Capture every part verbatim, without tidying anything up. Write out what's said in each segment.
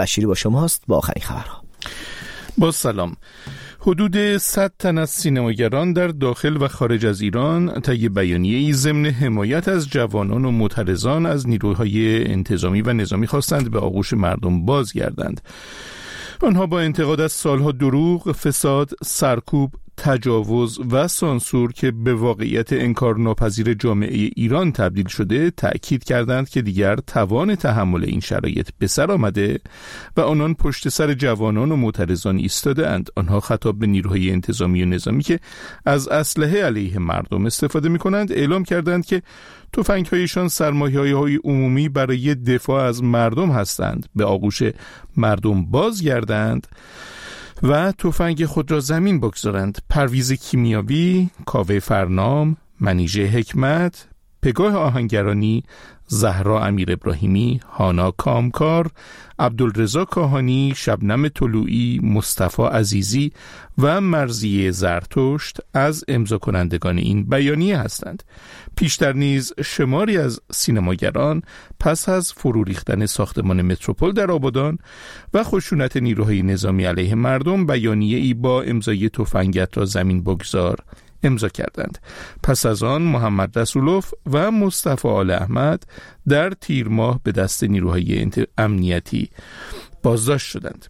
بشیری با شماست با آخرین خبرها. با سلام. حدود صد تن از سینماگران در داخل و خارج از ایران طی بیانیه‌ای ضمن حمایت از جوانان و معترضان از نیروهای انتظامی و نظامی خواستند به آغوش مردم بازگردند. آنها با انتقاد از سالها دروغ، فساد، سرکوب، تجاوز و سانسور که به واقعیت انکارناپذیر جامعه ایران تبدیل شده تأکید کردند که دیگر توان تحمل این شرایط به سر آمده و آنان پشت سر جوانان و معترضان ایستاده‌اند. آنها خطاب به نیروهای انتظامی و نظامی که از اسلحه علیه مردم استفاده می‌کنند اعلام کردند که تفنگ‌هایشان سرمایه‌های عمومی برای دفاع از مردم هستند، به آغوش مردم بازگردند و تفنگ خود را زمین بگذارند. پرویز کیمیاوی، کاوه فرنام، منیژه حکمت، پگاه آهنگرانی، زهرا امیر ابراهیمی، هانا کامکار، عبدالرضا کاهانی، شبنم طلوعی، مصطفی عزیزی و مرضیه زرتشت از امضا کنندگان این بیانیه هستند. پیشتر نیز شماری از سینماگران پس از فرو ریختن ساختمان متروپول در آبادان و خشونت نیروهای نظامی علیه مردم بیانیه‌ای با امضای تفنگت را زمین بگذار امضا کردند. پس از آن محمد رسولوف و مصطفی آل احمد در تیر ماه به دست نیروهای امنیتی بازداشت شدند.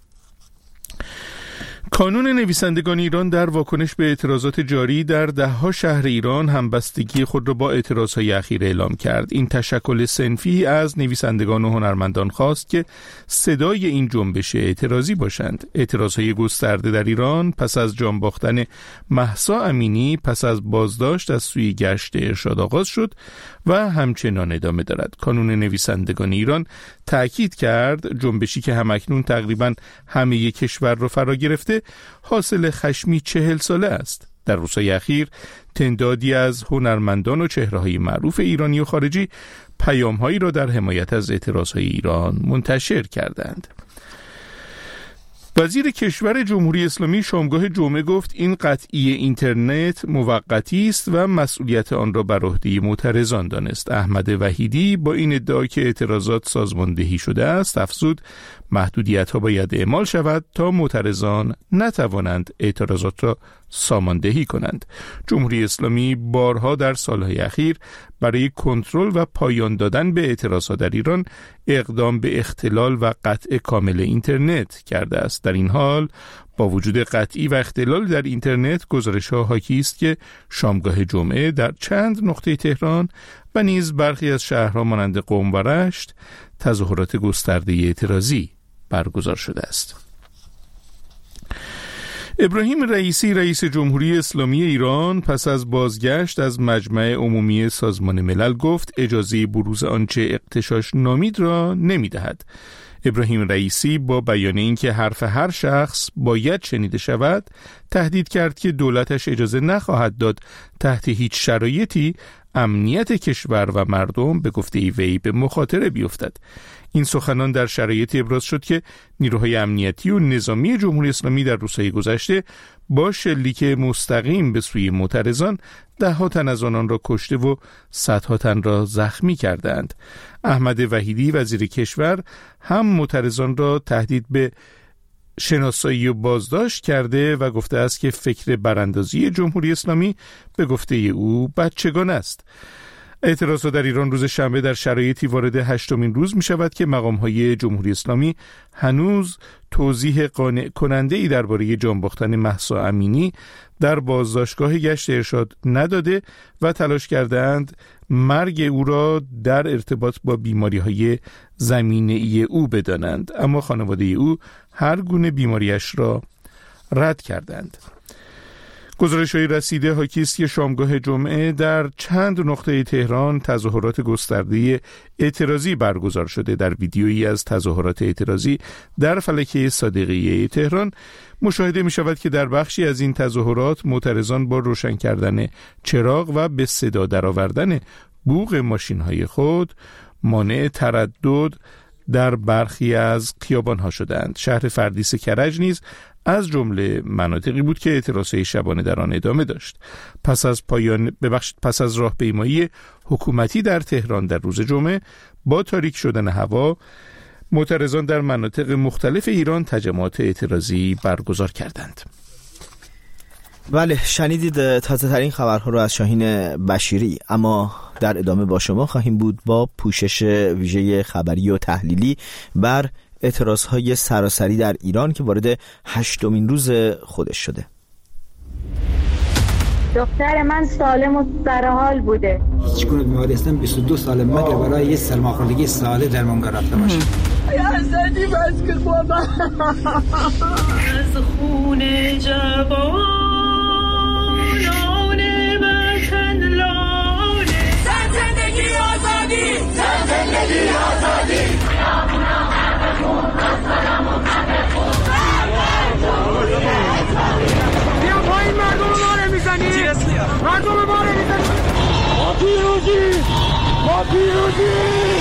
کانون نویسندگان ایران در واکنش به اعتراضات جاری در ده‌ها شهر ایران همبستگی خود را با اعتراضهای اخیر اعلام کرد. این تشکل صنفی از نویسندگان و هنرمندان خواست که صدای این جنبش اعتراضی باشند. اعتراضهای گسترده در ایران پس از جان باختن مهسا امینی پس از بازداشت از سوی گشت ارشاد آغاز شد و همچنان ادامه دارد. کانون نویسندگان ایران تأکید کرد جنبشی که همکنون تقریباً همه کشور را فرا گرفته حاصل خشمی چهل ساله است. در روزهای اخیر تعدادی از هنرمندان و چهره‌های معروف ایرانی و خارجی پیام‌هایی را در حمایت از اعتراضهای ایران منتشر کردند. وزیر کشور جمهوری اسلامی شامگاه جمعه گفت این قطعی اینترنت موقتی است و مسئولیت آن را بر عهده معترضان دانست. احمد وحیدی با این ادعا که اعتراضات سازماندهی شده است افزود محدودیت‌ها باید اعمال شود تا معترضان نتوانند اعتراضات را ساماندهی کنند. جمهوری اسلامی بارها در سالهای اخیر برای کنترل و پایان دادن به اعتراضات در ایران اقدام به اختلال و قطع کامل اینترنت کرده است. در این حال با وجود قطعی و اختلال در اینترنت گزارش‌ها حاکی است که شامگاه جمعه در چند نقطه تهران و نیز برخی از شهرها مانند قم و رشت تظاهرات گسترده اعتراضی برگزار شده است. ابراهیم رئیسی رئیس جمهوری اسلامی ایران پس از بازگشت از مجمع عمومی سازمان ملل گفت اجازه بروز آنچه اغتشاش نامید را نمی‌دهد. ابراهیم رئیسی با بیان اینکه حرف هر شخص باید شنیده شود تهدید کرد که دولتش اجازه نخواهد داد تحت هیچ شرایطی امنیت کشور و مردم به گفته وی به مخاطره بیفتد. این سخنان در شرایطی ابراز شد که نیروهای امنیتی و نظامی جمهوری اسلامی در روزهای گذشته با شلیک مستقیم به سوی معترضان ده‌ها تن از آنان را کشته و صدها تن را زخمی کردند. احمد وحیدی وزیر کشور هم معترضان را تهدید به شناسایی و بازداشت کرده و گفته است که فکر براندازی جمهوری اسلامی به گفته او بچگانه است. اعتراضات در ایران روز شنبه در شرایطی وارد هشتمین روز می شود که مقام‌های جمهوری اسلامی هنوز توضیح قانع کننده‌ای درباره جان باختن مهسا امینی در بازداشتگاه گشت ارشاد نداده و تلاش کردند مرگ او را در ارتباط با بیماری‌های زمینه‌ای او بدانند، اما خانواده او هر گونه بیماریش را رد کردند. گزارش‌های رسیده حاکی است که شامگاه جمعه در چند نقطه تهران تظاهرات گسترده اعتراضی برگزار شده. در ویدیویی از تظاهرات اعتراضی در فلکه صادقیه تهران مشاهده می شود که در بخشی از این تظاهرات معترضان با روشن کردن چراغ و به صدا درآوردن بوق ماشین‌های خود مانع تردد در برخی از خیابان‌ها شدند. شهر فردیس کرج نیز از جمله مناطقی بود که اعتراضهای شبانه در آن ادامه داشت. پس از پایان ببخشید پس از راهپیمایی حکومتی در تهران در روز جمعه با تاریک شدن هوا معترضان در مناطق مختلف ایران تجمعات اعتراضی برگزار کردند. بله، شنیدید تازه ترین خبرها رو از شاهین بشیری، اما در ادامه با شما خواهیم بود با پوشش ویژه خبری و تحلیلی بر اعتراضهای سراسری در ایران که وارد هشتمین روز خودش شده. دختر من سالم و سرحال بوده. هیچ گونه بیماری هستم بیست و دو سال مگر برای یه سرماخوردگی ساله درمانگاه رفته باشه. یا زدی بس که بابا از خون جوانان وطن لاله. زن زندگی آزادی، زن زندگی آزادی. بیا پایین، مردم ما رو میزنی، مردم ما رو میزنی. ما پیروزی، ما پیروزی.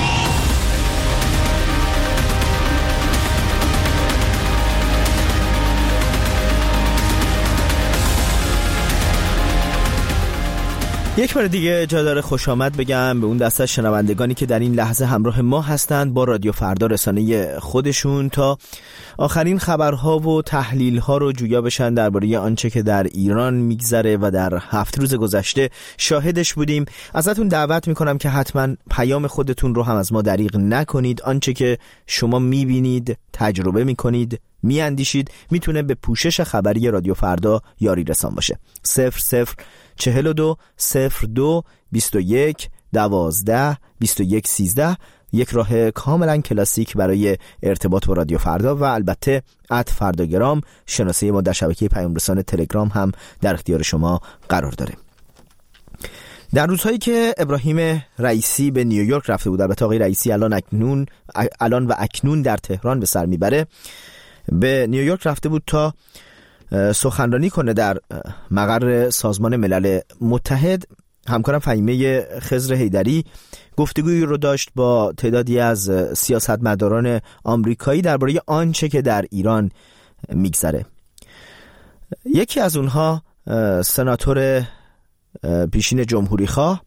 یک بار دیگه جا داره خوش آمد بگم به اون دسته از شنوندگانی که در این لحظه همراه ما هستند با رادیو فردا رسانه خودشون تا آخرین خبرها و تحلیل‌ها رو جویا بشن درباره آنچه که در ایران میگذره و در هفت روز گذشته شاهدش بودیم. ازتون دعوت میکنم که حتما پیام خودتون رو هم از ما دریغ نکنید. آنچه که شما میبینید، تجربه میکنید، میاندیشید میتونه به پوشش خبری رادیو فردا یاری رسان باشه. صفر صفر چهل و دو صفر دو بیست و یک دوازده بیست و یک سیزده، یک راه کاملا کلاسیک برای ارتباط با رادیو فردا و البته ات فرداگرام، شناسه ما در شبکه پیام رسان تلگرام هم در اختیار شما قرار داره. در روزهایی که ابراهیم رئیسی به نیویورک رفته بود، البته آقای رئیسی الان اکنون الان و اکنون در تهران به سر میبره، به نیویورک رفته بود تا سخنرانی کنه در مقر سازمان ملل متحد. همکارم فهیمه خضر حیدری گفتگویی رو داشت با تعدادی از سیاستمداران آمریکایی درباره آنچه که در ایران میگذره. یکی از اونها سناتور پیشین جمهوری خواه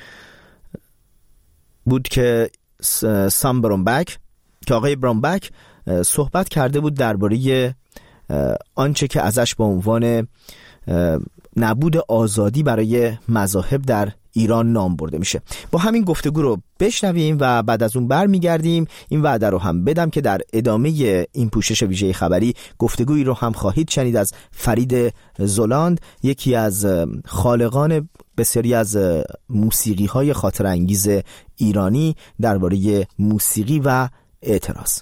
بود که سام برونبک که آقای برونبک صحبت کرده بود درباره آنچه که ازش به عنوان نبود آزادی برای مذاهب در ایران نام برده میشه. با همین گفتگو رو بشنویم و بعد از اون برمیگردیم. این وعده رو هم بدم که در ادامه این پوشش ویژه خبری گفتگویی رو هم خواهید شنید از فرید زولاند، یکی از خالقان بسیاری از موسیقی های خاطر انگیز ایرانی درباره موسیقی و اعتراض.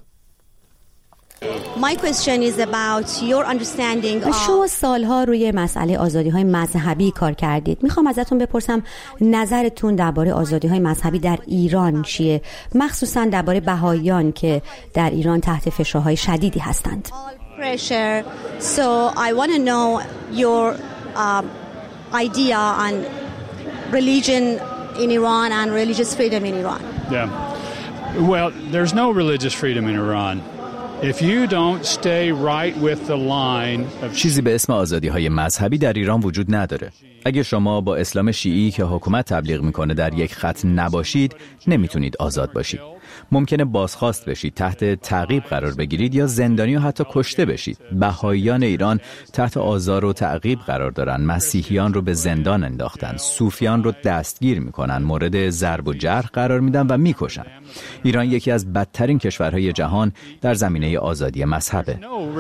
My question is about your understanding of... شما سالها روی مسئله آزادی‌های مذهبی کار کردید. میخوام ازتون بپرسم نظرتون درباره آزادی‌های مذهبی در ایران چیه؟ مخصوصاً درباره بهائیان که در ایران تحت فشارهای شدیدی هستند. Pressure. So I want to know your um, idea on religion in Iran and religious freedom in Iran. Yeah. Well, there's no religious freedom in Iran. If you don't stay right with the line of... چیزی به اسم آزادی‌های مذهبی در ایران وجود نداره. اگه شما با اسلام شیعی که حکومت تبلیغ میکنه در یک خط نباشید، نمیتونید آزاد باشید. ممکنه بازخواست بشید، تحت تعقیب قرار بگیرید یا زندانی و حتی کشته بشید. بهائیان ایران تحت آزار و تعقیب قرار دارن، مسیحیان رو به زندان انداختن، صوفیان رو دستگیر میکنن، مورد ضرب و جرح قرار میدن و میکشن. ایران یکی از بدترین کشورهای جهان در زمینه آزادی مذهبه.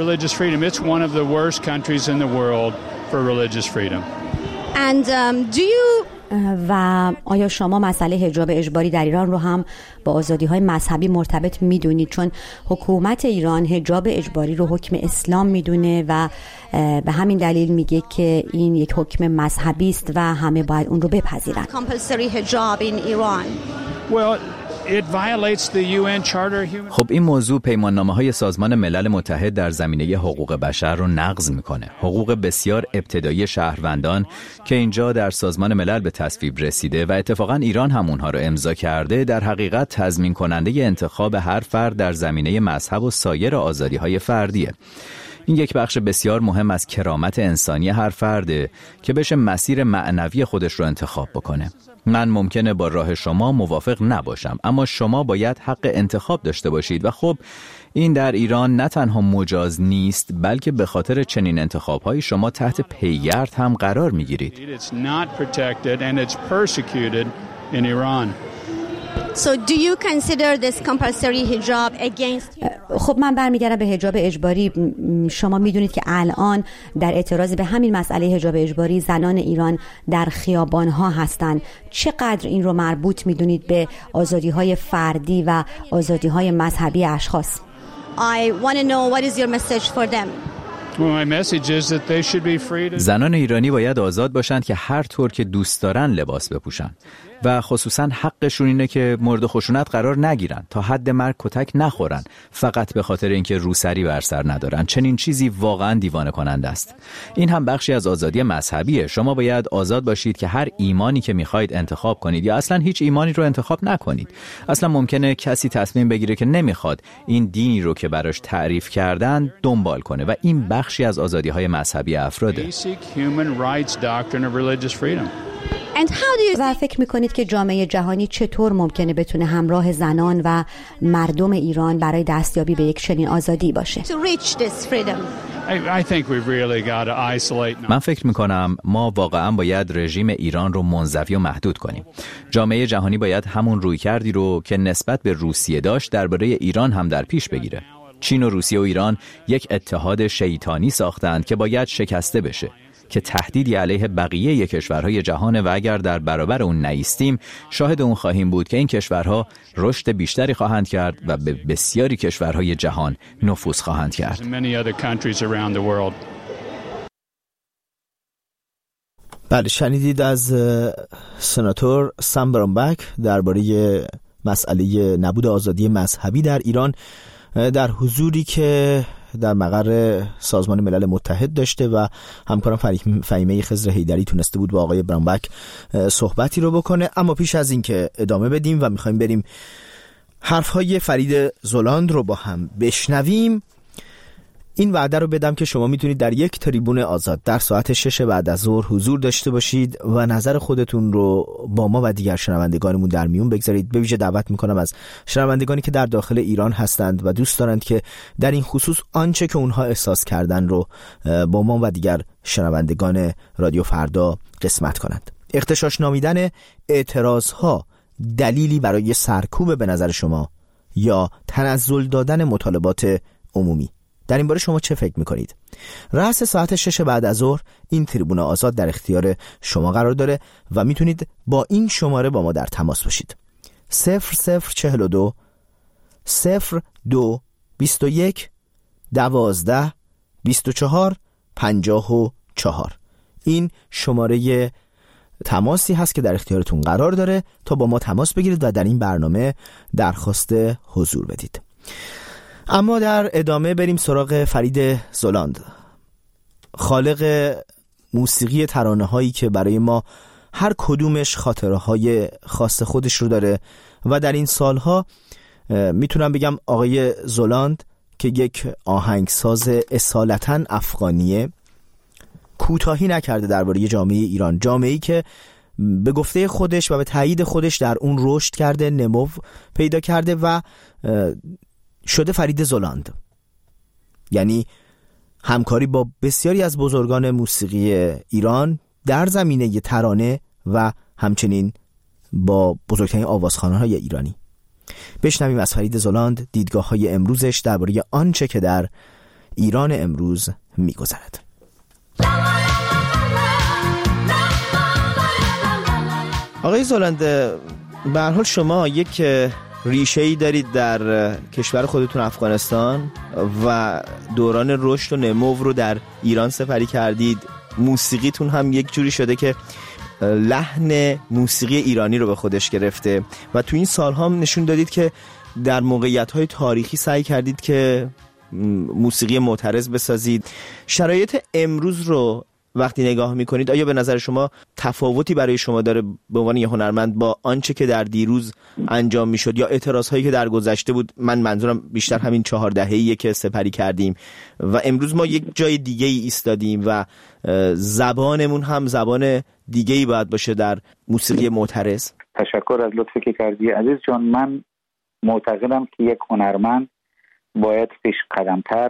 And um, do you و آیا شما مسئله حجاب اجباری در ایران رو هم با آزادی‌های مذهبی مرتبط می‌دونید؟ چون حکومت ایران حجاب اجباری رو حکم اسلام می‌دونه و به همین دلیل میگه که این یک حکم مذهبی است و همه باید اون رو بپذیرن. compulsory hijab in Iran. Well, it violates the U N Charter. خب این موضوع پیماننامه‌های سازمان ملل متحد در زمینه حقوق بشر رو نقض میکنه. حقوق بسیار ابتدایی شهروندان که اینجا در سازمان ملل به تصویب رسیده و اتفاقا ایران هم اونها رو امضا کرده، در حقیقت تضمین کننده انتخاب هر فرد در زمینه مذهب و سایر آزادی‌های فردیه. این یک بخش بسیار مهم از کرامت انسانی هر فرده که بشه مسیر معنوی خودش رو انتخاب بکنه. من ممکنه با راه شما موافق نباشم، اما شما باید حق انتخاب داشته باشید و خب این در ایران نه تنها مجاز نیست، بلکه به خاطر چنین انتخاب‌های شما تحت پیگرد هم قرار می‌گیرید. So do you consider this compulsory hijab against خب من برمیگردم به حجاب اجباری. شما میدونید که الان در اعتراض به همین مسئله حجاب اجباری زنان ایران در خیابان‌ها هستند. چقدر این رو مربوط میدونید به آزادی‌های فردی و آزادی‌های مذهبی اشخاص؟ I want to know what is your message for them. زنان ایرانی باید آزاد باشند که هر طور که دوست دارن لباس بپوشن و خصوصا حقشون اینه که مورد خشونت قرار نگیرن، تا حد مرگ کتک نخورن فقط به خاطر اینکه روسری بر سر ندارن. چنین چیزی واقعا دیوانه کننده است. این هم بخشی از آزادی مذهبیه. شما باید آزاد باشید که هر ایمانی که میخواید انتخاب کنید یا اصلا هیچ ایمانی رو انتخاب نکنید. اصلا ممکنه کسی تصمیم بگیره که نمیخواد این دینی رو که براش تعریف کردن دنبال کنه و این بخشی از آزادی‌های مذهبی افراده. و فکر میکنید که جامعه جهانی چطور ممکنه بتونه همراه زنان و مردم ایران برای دستیابی به یک چنین آزادی باشه؟ من فکر میکنم ما واقعا باید رژیم ایران رو منزوی و محدود کنیم. جامعه جهانی باید همون رویکردی رو که نسبت به روسیه داشت درباره ایران هم در پیش بگیره. چین و روسیه و ایران یک اتحاد شیطانی ساختند که باید شکسته بشه، که تهدیدی علیه بقیه کشورهای جهان و اگر در برابر اون نایستیم شاهد اون خواهیم بود که این کشورها رشد بیشتری خواهند کرد و به بسیاری کشورهای جهان نفوذ خواهند کرد. بله، شنیدید از سناتور سام برانبک درباره مسئله نبود آزادی مذهبی در ایران در حضوری که در مقر سازمان ملل متحد داشته و همکارم فهیمه خضر حیدری تونسته بود با آقای برانبک صحبتی رو بکنه. اما پیش از این که ادامه بدیم و میخوایم بریم حرفهای فرید زولاند رو با هم بشنویم، این وعده رو بدم که شما میتونید در یک تریبون آزاد در ساعت شش بعد از ظهر حضور داشته باشید و نظر خودتون رو با ما و دیگر شنوندگانمون در میون بگذارید. به ویژه دعوت میکنم از شنوندگانی که در داخل ایران هستند و دوست دارند که در این خصوص آنچه که اونها احساس کردن رو با ما و دیگر شنوندگان رادیو فردا قسمت کنند. اغتشاش نامیدن اعتراضها دلیلی برای سرکوب به نظر شما یا تنزل دادن مطالبات عمومی؟ در این باره شما چه فکر میکنید؟ رأس ساعت شش بعد از ظهر این تریبون آزاد در اختیار شما قرار داره و میتونید با این شماره با ما در تماس باشید. صفر صفر چهل و دو صفر دو بیست و یک دوازده بیست و چهار پنجاه و چهار. این شماره تماسی هست که در اختیارتون قرار داره تا با ما تماس بگیرید و در این برنامه درخواست حضور بدید. اما در ادامه بریم سراغ فرید زولاند، خالق موسیقی ترانه هایی که برای ما هر کدومش خاطره های خاص خودش رو داره و در این سالها میتونم بگم آقای زولاند که یک آهنگساز اصالتاً افغانیه کوتاهی نکرده درباره جامعه ایران، جامعه‌ای که به گفته خودش و به تایید خودش در اون رشد کرده، نمو پیدا کرده و شده فرید زولاند. یعنی همکاری با بسیاری از بزرگان موسیقی ایران در زمینه ترانه و همچنین با بزرگترین آوازخوان‌های ایرانی. بشنویم از فرید زولاند دیدگاه‌های امروزش درباره آنچه که در ایران امروز می‌گذرد. آقای زولاند، به هر حال شما یک ریشه‌ای دارید در کشور خودتون افغانستان و دوران رشد و نمو رو در ایران سپری کردید. موسیقیتون هم یک جوری شده که لحن موسیقی ایرانی رو به خودش گرفته و تو این سال‌ها هم نشون دادید که در موقعیت‌های تاریخی سعی کردید که موسیقی معترض بسازید. شرایط امروز رو وقتی نگاه میکنید آیا به نظر شما تفاوتی برای شما داره به عنوان یه هنرمند با آنچه که در دیروز انجام میشد یا اعتراض هایی که در گذشته بود؟ من منظورم بیشتر همین چهار دهه‌ایه که سپری کردیم و امروز ما یک جای دیگه ای ایستادیم و زبانمون هم زبان دیگه ای باید باشه در موسیقی معترض. تشکر از لطفی که کردی عزیز جان. من معتقدم که یک هنرمند باید پیش قدمتر